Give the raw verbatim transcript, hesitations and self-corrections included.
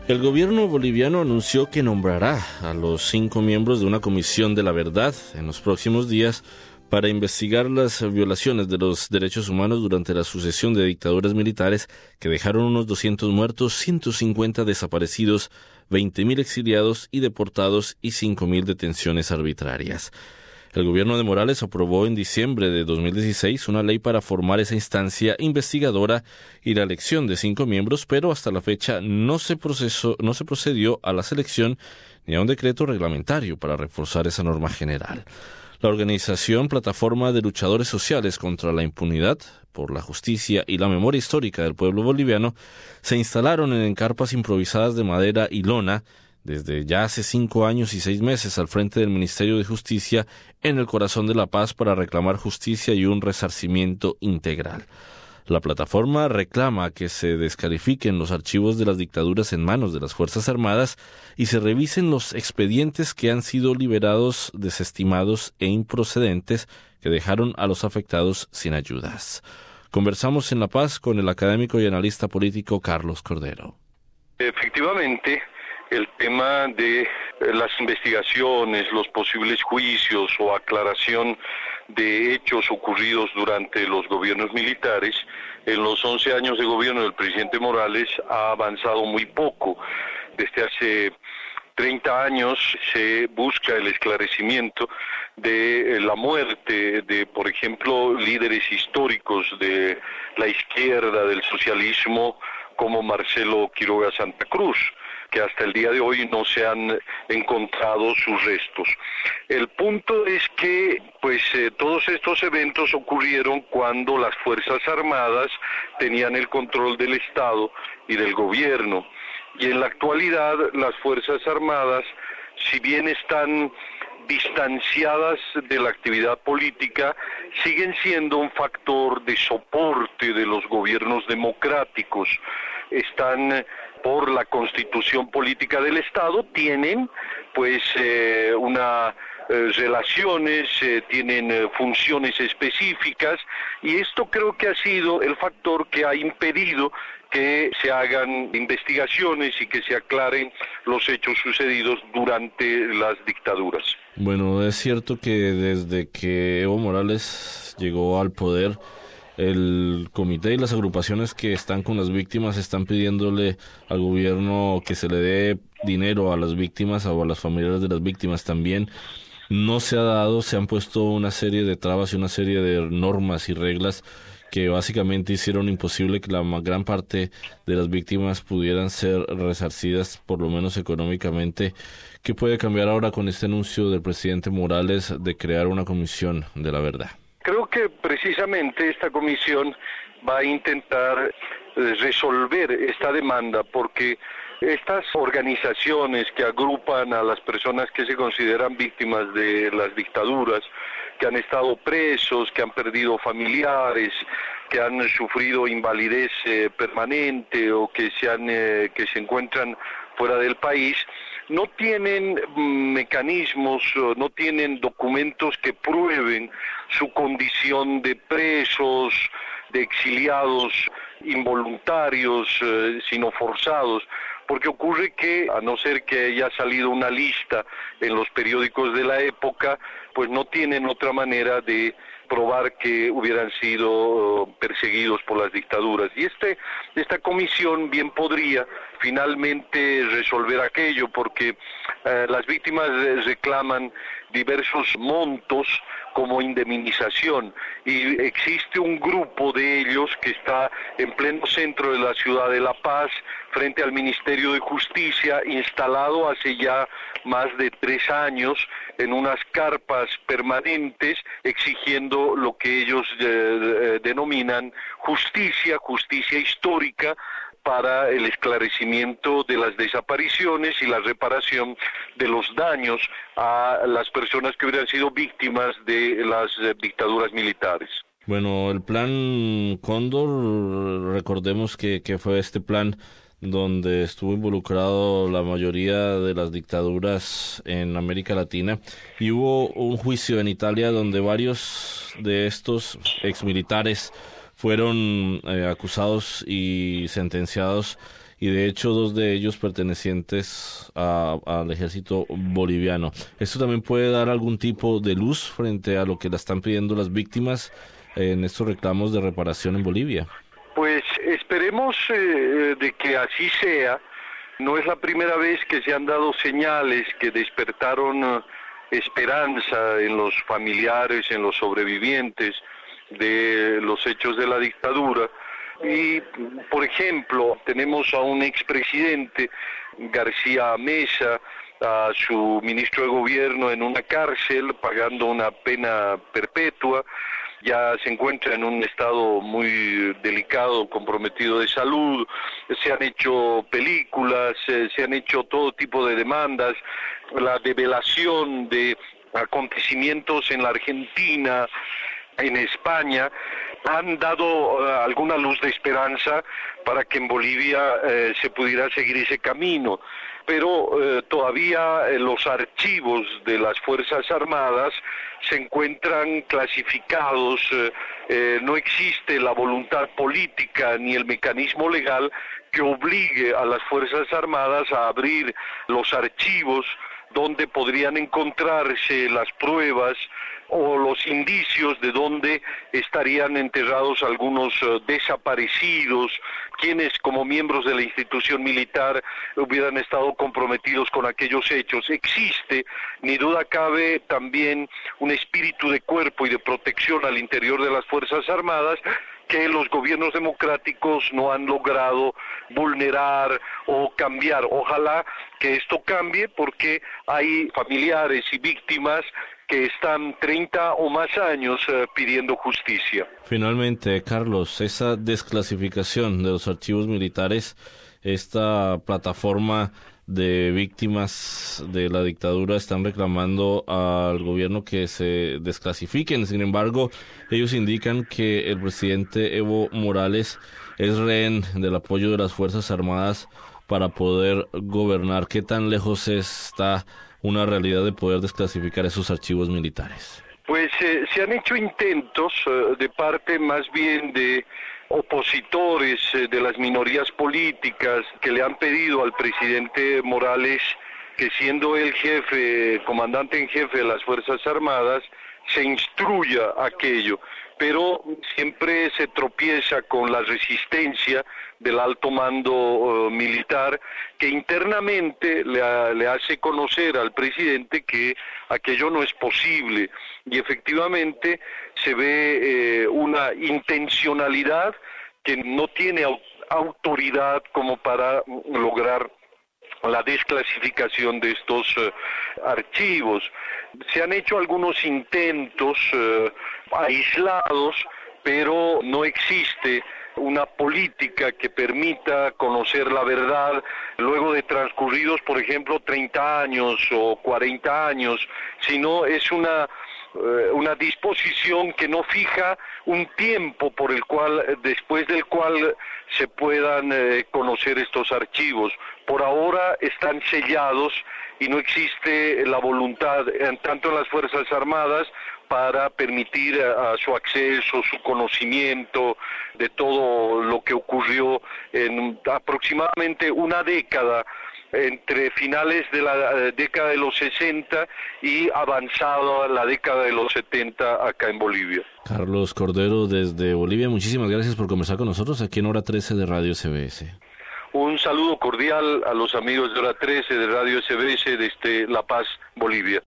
El gobierno boliviano anunció que nombrará a los cinco miembros de una comisión de la verdad en los próximos días para investigar las violaciones de los derechos humanos durante la sucesión de dictaduras militares que dejaron unos doscientos muertos, ciento cincuenta desaparecidos, veinte mil exiliados y deportados y cinco mil detenciones arbitrarias. El gobierno de Morales aprobó en diciembre de dos mil dieciséis una ley para formar esa instancia investigadora y la elección de cinco miembros, pero hasta la fecha no se procesó, no se procedió a la selección ni a un decreto reglamentario para reforzar esa norma general. La organización Plataforma de Luchadores Sociales contra la Impunidad por la Justicia y la Memoria Histórica del Pueblo Boliviano se instalaron en carpas improvisadas de madera y lona desde ya hace cinco años y seis meses al frente del Ministerio de Justicia en el corazón de La Paz para reclamar justicia y un resarcimiento integral. La plataforma reclama que se descalifiquen los archivos de las dictaduras en manos de las Fuerzas Armadas y se revisen los expedientes que han sido liberados, desestimados e improcedentes que dejaron a los afectados sin ayudas. Conversamos en La Paz con el académico y analista político Carlos Cordero. Efectivamente, el tema de las investigaciones, los posibles juicios o aclaración de hechos ocurridos durante los gobiernos militares, en los once años de gobierno del presidente Morales ha avanzado muy poco. Desde hace treinta años se busca el esclarecimiento de la muerte de, por ejemplo, líderes históricos de la izquierda, del socialismo, como Marcelo Quiroga Santa Cruz, que hasta el día de hoy no se han encontrado sus restos. El punto es que pues eh, todos estos eventos ocurrieron cuando las Fuerzas Armadas tenían el control del Estado y del gobierno. Y en la actualidad las Fuerzas Armadas, si bien están distanciadas de la actividad política, siguen siendo un factor de soporte de los gobiernos democráticos. Están por la constitución política del Estado, tienen pues eh, una eh, relaciones, eh, tienen eh, funciones específicas, y esto creo que ha sido el factor que ha impedido que se hagan investigaciones y que se aclaren los hechos sucedidos durante las dictaduras. Bueno, es cierto que desde que Evo Morales llegó al poder, el comité y las agrupaciones que están con las víctimas están pidiéndole al gobierno que se le dé dinero a las víctimas o a las familiares de las víctimas también. No se ha dado, se han puesto una serie de trabas y una serie de normas y reglas que básicamente hicieron imposible que la gran parte de las víctimas pudieran ser resarcidas, por lo menos económicamente. ¿Qué puede cambiar ahora con este anuncio del presidente Morales de crear una comisión de la verdad? Creo que precisamente esta comisión va a intentar resolver esta demanda, porque estas organizaciones que agrupan a las personas que se consideran víctimas de las dictaduras, que han estado presos, que han perdido familiares, que han sufrido invalidez eh, permanente o que se han eh, que se encuentran fuera del país, no tienen mecanismos, no tienen documentos que prueben su condición de presos, de exiliados involuntarios, eh, sino forzados, porque ocurre que, a no ser que haya salido una lista en los periódicos de la época, pues no tienen otra manera de probar que hubieran sido perseguidos por las dictaduras. Y este esta comisión bien podría finalmente resolver aquello, porque eh, las víctimas reclaman diversos montos como indemnización, y existe un grupo de ellos que está en pleno centro de la ciudad de La Paz, frente al Ministerio de Justicia, instalado hace ya más de tres años en unas carpas permanentes, exigiendo lo que ellos eh, denominan justicia, justicia histórica, para el esclarecimiento de las desapariciones y la reparación de los daños a las personas que hubieran sido víctimas de las dictaduras militares. Bueno, el plan Cóndor, recordemos que, que fue este plan donde estuvo involucrado la mayoría de las dictaduras en América Latina, y hubo un juicio en Italia donde varios de estos exmilitares fueron eh, acusados y sentenciados, y de hecho dos de ellos pertenecientes a, al ejército boliviano. ¿Esto también puede dar algún tipo de luz frente a lo que la están pidiendo las víctimas en estos reclamos de reparación en Bolivia? Pues esperemos eh, de que así sea. No es la primera vez que se han dado señales que despertaron uh, esperanza en los familiares, en los sobrevivientes de los hechos de la dictadura. Y, por ejemplo, tenemos a un expresidente, García Mesa, a su ministro de gobierno en una cárcel pagando una pena perpetua. Ya se encuentra en un estado muy delicado, comprometido de salud. Se han hecho películas, eh, se han hecho todo tipo de demandas, la develación de acontecimientos en la Argentina, en España, han dado uh, alguna luz de esperanza para que en Bolivia eh, se pudiera seguir ese camino. Pero eh, todavía eh, los archivos de las Fuerzas Armadas se encuentran clasificados, eh, eh, no existe la voluntad política ni el mecanismo legal que obligue a las Fuerzas Armadas a abrir los archivos donde podrían encontrarse las pruebas o los indicios de dónde estarían enterrados algunos uh, desaparecidos, quienes como miembros de la institución militar hubieran estado comprometidos con aquellos hechos. Existe, ni duda cabe, también un espíritu de cuerpo y de protección al interior de las Fuerzas Armadas que los gobiernos democráticos no han logrado vulnerar o cambiar. Ojalá que esto cambie porque hay familiares y víctimas que están treinta o más años eh, pidiendo justicia. Finalmente, Carlos, esa desclasificación de los archivos militares, esta plataforma de víctimas de la dictadura están reclamando al gobierno que se desclasifiquen. Sin embargo, ellos indican que el presidente Evo Morales es rehén del apoyo de las Fuerzas Armadas para poder gobernar. ¿Qué tan lejos está una realidad de poder desclasificar esos archivos militares? Pues eh, se han hecho intentos eh, de parte más bien de opositores eh, de las minorías políticas que le han pedido al presidente Morales que, siendo el jefe, comandante en jefe de las Fuerzas Armadas, se instruya aquello, pero siempre se tropieza con la resistencia del alto mando uh, militar, que internamente le, a, le hace conocer al presidente que aquello no es posible, y efectivamente se ve eh, una intencionalidad que no tiene au autoridad como para lograr la desclasificación de estos uh, archivos. Se han hecho algunos intentos uh, aislados, pero no existe una política que permita conocer la verdad luego de transcurridos, por ejemplo, treinta años o cuarenta años, sino es una una disposición que no fija un tiempo por el cual, después del cual se puedan eh, conocer estos archivos. Por ahora están sellados y no existe la voluntad, en tanto en las Fuerzas Armadas, para permitir a, a su acceso, su conocimiento de todo lo que ocurrió en aproximadamente una década, entre finales de la década de los sesenta y avanzado a la década de los setenta acá en Bolivia. Carlos Cordero, desde Bolivia, muchísimas gracias por conversar con nosotros aquí en Hora trece de Radio S B S. Un saludo cordial a los amigos de Hora trece de Radio S B S desde La Paz, Bolivia.